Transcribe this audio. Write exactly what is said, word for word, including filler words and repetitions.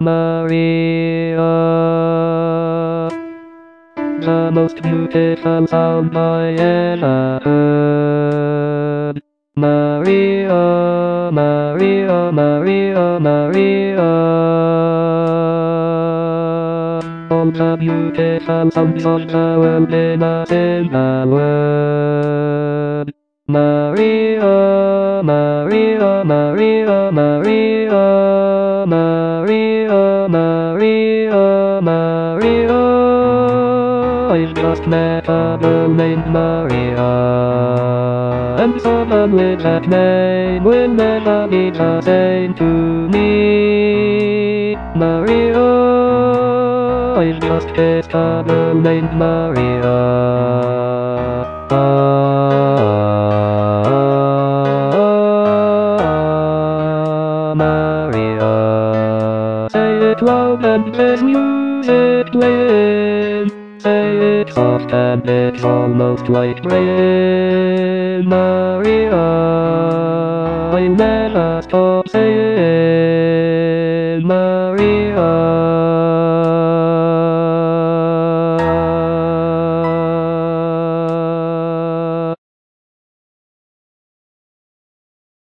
Maria. The most beautiful sound I ever heard. Maria, Maria, Maria, Maria. All the beautiful sounds of the world in a single word. Maria, Maria, Maria, Maria, Maria, Maria, Maria. I've just met a girl named Maria, and someone with that name will never be the same to me. Maria, I've just kissed a girl named Maria. Ah, Maria. Say it loud and there's music playing. Say it soft and it's almost like praying. Maria, I'll never stop.